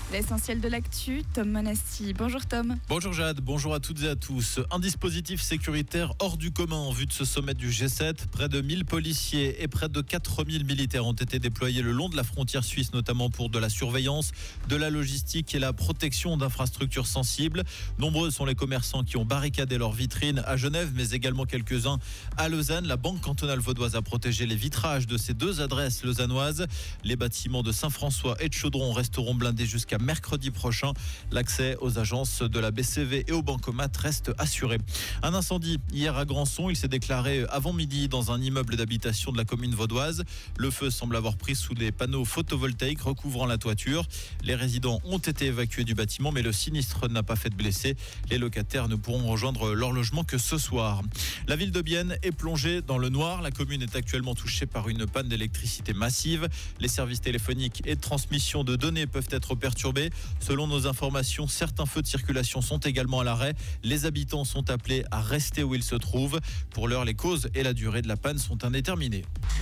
L'essentiel de l'actu, Tom Monassi. Bonjour Tom. Bonjour Jade, bonjour à toutes et à tous. Un dispositif sécuritaire hors du commun en vue de ce sommet du G7. Près de 1000 policiers et près de 4000 militaires ont été déployés le long de la frontière suisse, notamment pour de la surveillance, de la logistique et la protection d'infrastructures sensibles. Nombreux sont les commerçants qui ont barricadé leurs vitrines à Genève, mais également quelques-uns à Lausanne. La Banque cantonale vaudoise a protégé les vitrages de ces deux adresses lausannoises. Les bâtiments de Saint-François et de Chaudron resteront blindés jusqu'à mercredi prochain. L'accès aux agences de la BCV et aux bancomates reste assuré. Un incendie hier à Grandson. Il s'est déclaré avant midi dans un immeuble d'habitation de la commune vaudoise. Le feu semble avoir pris sous des panneaux photovoltaïques recouvrant la toiture. Les résidents ont été évacués du bâtiment, mais le sinistre n'a pas fait de blessés. Les locataires ne pourront rejoindre leur logement que ce soir. La ville de Bienne est plongée dans le noir. La commune est actuellement touchée par une panne d'électricité massive. Les services téléphoniques et de transmission de données peuvent être perturbés. Selon nos informations, certains feux de circulation sont également à l'arrêt. Les habitants sont appelés à rester où ils se trouvent. Pour l'heure, les causes et la durée de la panne sont indéterminées.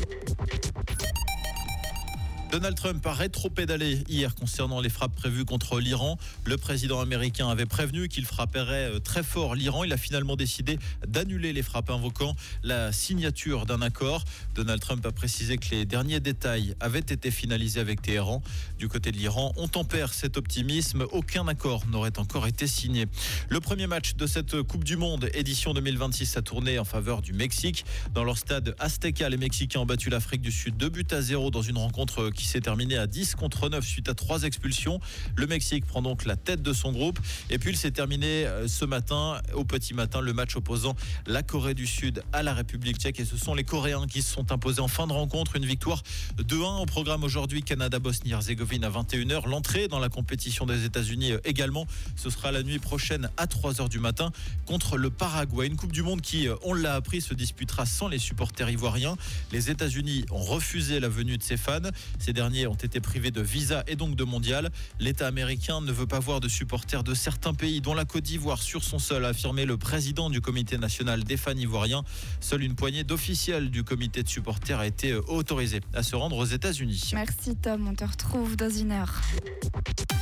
Donald Trump a rétropédalé hier concernant les frappes prévues contre l'Iran. Le président américain avait prévenu qu'il frapperait très fort l'Iran. Il a finalement décidé d'annuler les frappes, invoquant la signature d'un accord. Donald Trump a précisé que les derniers détails avaient été finalisés avec Téhéran. Du côté de l'Iran, on tempère cet optimisme. Aucun accord n'aurait encore été signé. Le premier match de cette Coupe du Monde édition 2026 a tourné en faveur du Mexique. Dans leur stade Azteca, les Mexicains ont battu l'Afrique du Sud 2-0 dans une rencontre qui s'est terminé à 10-9 suite à 3 expulsions. Le Mexique prend donc la tête de son groupe. Et puis il s'est terminé ce matin, au petit matin, le match opposant la Corée du Sud à la République tchèque. Et ce sont les Coréens qui se sont imposés en fin de rencontre. Une victoire 2-1 au programme aujourd'hui. Canada-Bosnie-Herzégovine à 21h. L'entrée dans la compétition des États-Unis également. Ce sera la nuit prochaine à 3h du matin contre le Paraguay. Une Coupe du Monde qui, on l'a appris, se disputera sans les supporters ivoiriens. Les États-Unis ont refusé la venue de ses fans. Ces derniers ont été privés de visa et donc de mondial. L'État américain ne veut pas voir de supporters de certains pays, dont la Côte d'Ivoire, sur son sol, a affirmé le président du comité national des fans ivoiriens. Seule une poignée d'officiels du comité de supporters a été autorisée à se rendre aux États-Unis. Merci Tom, on te retrouve dans 1 heure.